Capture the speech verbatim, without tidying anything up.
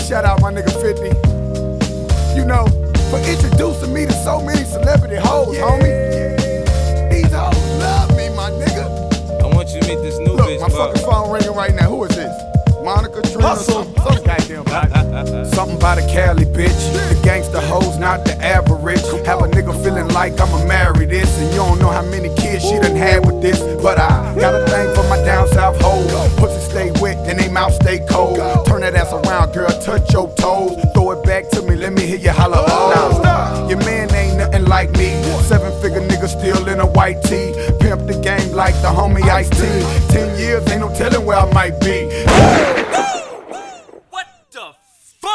shout out my nigga fifty. You know, for introducing me to so many celebrity hoes, yeah, homie. Yeah. These hoes love me, my nigga. I want you to meet this new Look, bitch. my fucking phone ringing right now. Who is this? Monica, Trina, some, some goddamn body. Something about a Cali bitch. The gangsta hoes, not the average. Have a nigga feeling like I'ma marry this, and you don't know how many kids she done had with this. But I got a thing for my down south hoes. Pussy stay wet, and they mouth stay cold. Turn that ass around, girl, touch your toes. Throw it back to me, let me hear you holler. Oh, now, your man ain't nothing like me. Seven figure nigga still in a white tee. Pimp the game like the homie Ice-T. Ten years, ain't no telling where I might be.